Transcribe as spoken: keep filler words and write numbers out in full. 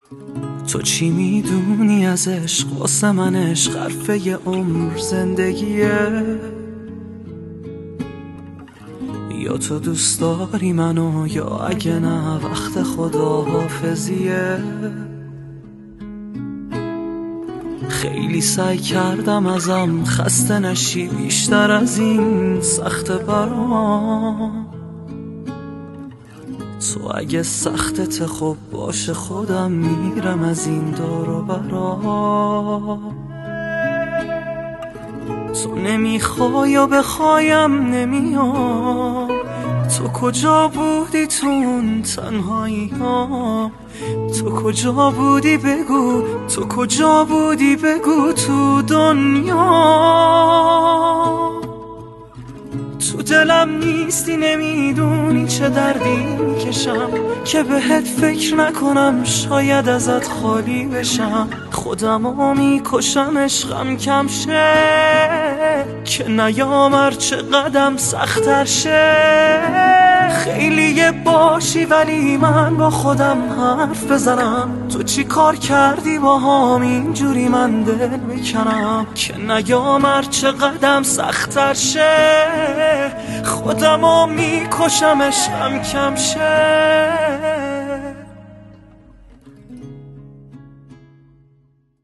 تو چی میدونی از عشق؟ واسه من عشق حرفه ی عمر زندگیه. یا تو دوست داری منو یا اگه نه وقت خداحافظیه. خیلی سعی کردم ازم خسته نشی، بیشتر از این سخت برام. تو اگه سختت خب باشه خودم میرم از این دور و برا. تو نمیخوای یا بخوایم نمیام، تو کجا بودی تو اون تنهایی ها؟ تو کجا بودی بگو، تو کجا بودی بگو تو دنیا. تو دلم نیستی نمیدونی چه دردی میکشم، که بهت فکر نکنم شاید ازت خالی بشم. خودمو میکشم عشقم کم شه، که نیام هرچه قدم سخت‌تر شه. خیلی باشی ولی من با خودم حرف بزنم، تو چی کار کردی با هم اینجوری من دل میکنم. که نیام هرچه قدم سخت‌تر شه، خودمو میکشم عشقم کم شه.